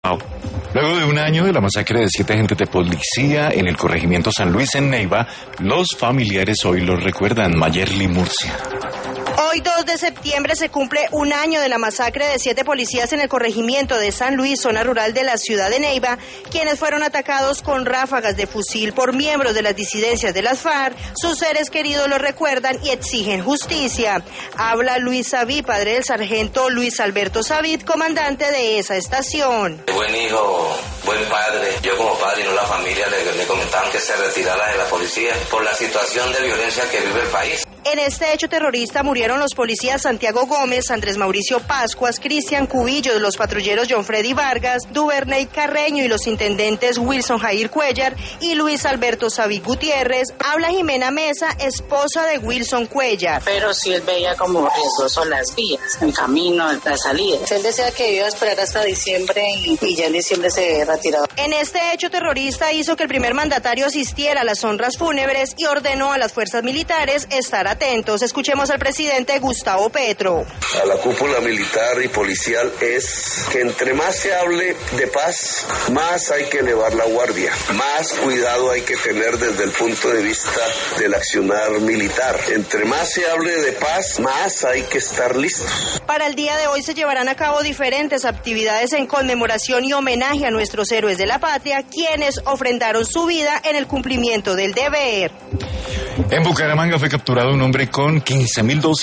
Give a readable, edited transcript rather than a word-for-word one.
Luego de un año de la masacre de 7 agentes de policía en el corregimiento San Luis en Neiva, los familiares hoy lo recuerdan. Mayerly Murcia. Hoy 2 de septiembre se cumple un año de la masacre de 7 policías en el corregimiento de San Luis, zona rural de la ciudad de Neiva, quienes fueron atacados con ráfagas de fusil por miembros de las disidencias de las FARC. Sus seres queridos lo recuerdan y exigen justicia. Habla Luis Savid, padre del sargento Luis Alberto Savid, comandante de esa estación. Buen hijo, buen padre. Yo como padre y no la familia le comentaban que se retirara de la policía por la situación de violencia que vive el país. En este hecho terrorista murieron los policías Santiago Gómez, Andrés Mauricio Pascuas, Cristian Cubillo, los patrulleros John Freddy Vargas, Duvernay Carreño y los intendentes Wilson Jair Cuellar y Luis Alberto Savid Gutiérrez. Habla Jimena Mesa, esposa de Wilson Cuellar. Pero sí él veía como riesgoso las vías, el camino, las salidas. Él decía que iba a esperar hasta diciembre y ya en diciembre se retiró. En este hecho terrorista hizo que el primer mandatario asistiera a las honras fúnebres y ordenó a las fuerzas militares estar atentos. Escuchemos al presidente Gustavo Petro. A la cúpula militar y policial es que entre más se hable de paz, más hay que elevar la guardia, más cuidado hay que tener desde el punto de vista del accionar militar. Entre más se hable de paz, más hay que estar listos. Para el día de hoy se llevarán a cabo diferentes actividades en conmemoración y homenaje a nuestros héroes de la patria, quienes ofrendaron su vida en el cumplimiento del deber. En Bucaramanga fue capturado un hombre con 15.200